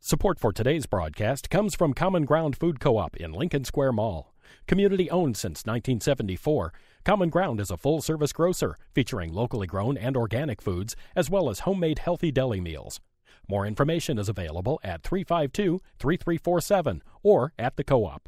Support for today's broadcast comes from Common Ground Food Co-op in Lincoln Square Mall. Community owned since 1974, Common Ground is a full-service grocer featuring locally grown and organic foods as well as homemade healthy deli meals. More information is available at 352-3347 or at the Co-op.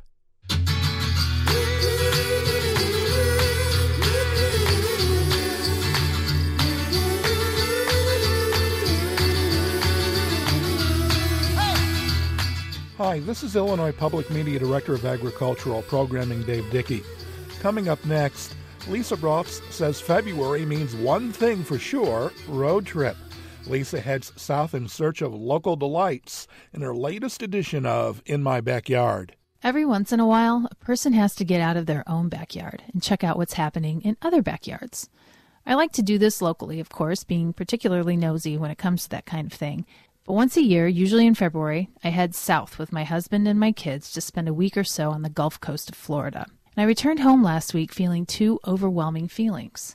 Hi, this is Illinois Public Media Director of Agricultural Programming, Dave Dickey. Coming up next, Lisa Brofts says February means one thing for sure, road trip. Lisa heads south in search of local delights in her latest edition of In My Backyard. Every once in a while, a person has to get out of their own backyard and check out what's happening in other backyards. I like to do this locally, of course, being particularly nosy when it comes to that kind of thing. But once a year, usually in February, I head south with my husband and my kids to spend a week or so on the Gulf Coast of Florida. And I returned home last week feeling two overwhelming feelings.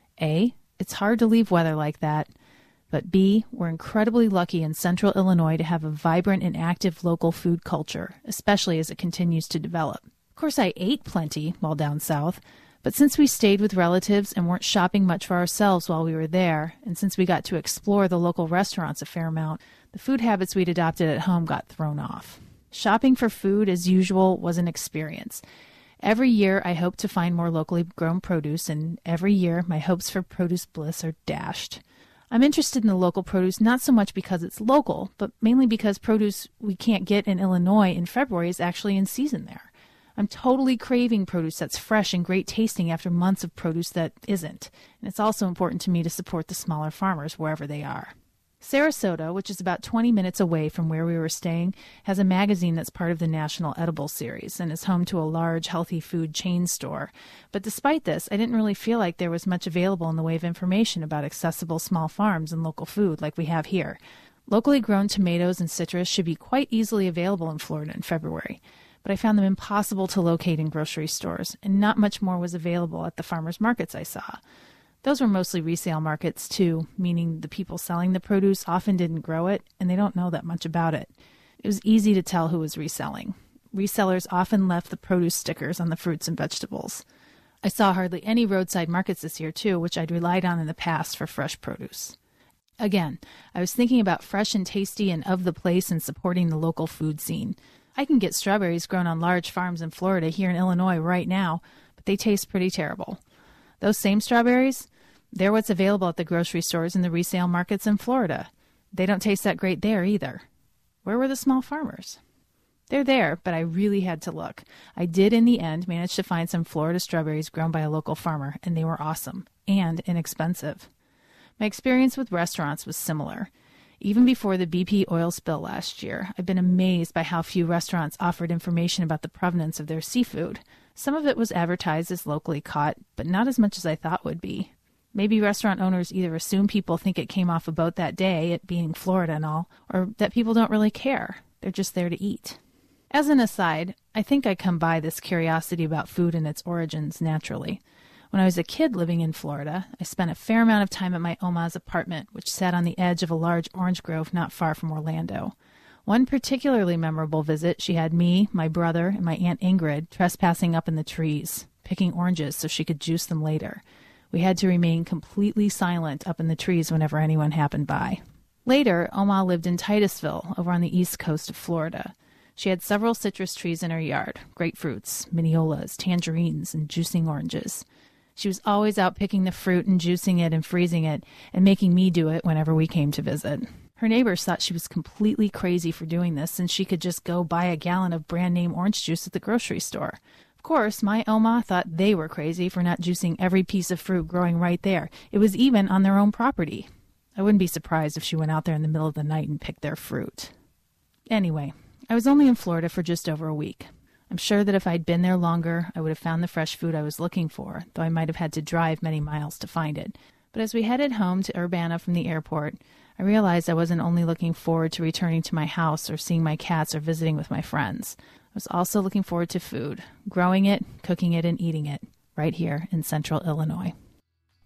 A, it's hard to leave weather like that. But B, we're incredibly lucky in central Illinois to have a vibrant and active local food culture, especially as it continues to develop. Of course, I ate plenty while down south, but since we stayed with relatives and weren't shopping much for ourselves while we were there, and since we got to explore the local restaurants a fair amount, the food habits we'd adopted at home got thrown off. Shopping for food, as usual, was an experience. Every year, I hope to find more locally grown produce, and every year, my hopes for produce bliss are dashed. I'm interested in the local produce not so much because it's local, but mainly because produce we can't get in Illinois in February is actually in season there. I'm totally craving produce that's fresh and great tasting after months of produce that isn't. And it's also important to me to support the smaller farmers wherever they are. Sarasota, which is about 20 minutes away from where we were staying, has a magazine that's part of the National Edible Series and is home to a large healthy food chain store. But despite this, I didn't really feel like there was much available in the way of information about accessible small farms and local food like we have here. Locally grown tomatoes and citrus should be quite easily available in Florida in February, but I found them impossible to locate in grocery stores, and not much more was available at the farmers markets I saw. Those were mostly resale markets, too, meaning the people selling the produce often didn't grow it, and they don't know that much about it. It was easy to tell who was reselling. Resellers often left the produce stickers on the fruits and vegetables. I saw hardly any roadside markets this year, too, which I'd relied on in the past for fresh produce. Again, I was thinking about fresh and tasty and of the place and supporting the local food scene. I can get strawberries grown on large farms in Florida here in Illinois right now, but they taste pretty terrible. Those same strawberries, they're what's available at the grocery stores and the resale markets in Florida. They don't taste that great there either. Where were the small farmers? They're there, but I really had to look. I did, in the end, manage to find some Florida strawberries grown by a local farmer, and they were awesome and inexpensive. My experience with restaurants was similar. Even before the BP oil spill last year, I've been amazed by how few restaurants offered information about the provenance of their seafood. Some of it was advertised as locally caught, but not as much as I thought would be. Maybe restaurant owners either assume people think it came off a boat that day, it being Florida and all, or that people don't really care. They're just there to eat. As an aside, I think I come by this curiosity about food and its origins naturally. When I was a kid living in Florida, I spent a fair amount of time at my Oma's apartment, which sat on the edge of a large orange grove not far from Orlando. One particularly memorable visit, she had me, my brother, and my Aunt Ingrid trespassing up in the trees, picking oranges so she could juice them later. We had to remain completely silent up in the trees whenever anyone happened by. Later, Oma lived in Titusville, over on the east coast of Florida. She had several citrus trees in her yard, grapefruits, migniolas, tangerines, and juicing oranges. She was always out picking the fruit and juicing it and freezing it and making me do it whenever we came to visit. Her neighbors thought she was completely crazy for doing this since she could just go buy a gallon of brand-name orange juice at the grocery store. Of course, my Oma thought they were crazy for not juicing every piece of fruit growing right there. It was even on their own property. I wouldn't be surprised if she went out there in the middle of the night and picked their fruit. Anyway, I was only in Florida for just over a week. I'm sure that if I'd been there longer, I would have found the fresh food I was looking for, though I might have had to drive many miles to find it. But as we headed home to Urbana from the airport, I realized I wasn't only looking forward to returning to my house or seeing my cats or visiting with my friends. I was also looking forward to food, growing it, cooking it, and eating it, right here in central Illinois.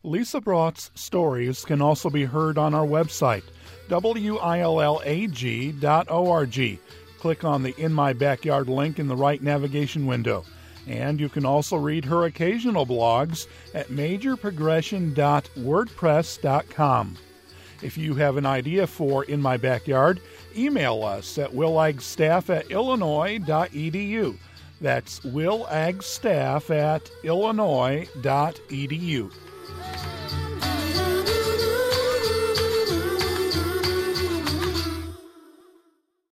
Lisa Brought's stories can also be heard on our website, willag.org. Click on the In My Backyard link in the right navigation window. And you can also read her occasional blogs at majorprogression.wordpress.com. If you have an idea for In My Backyard, email us at willagstaff@illinois.edu. That's willagstaff@illinois.edu.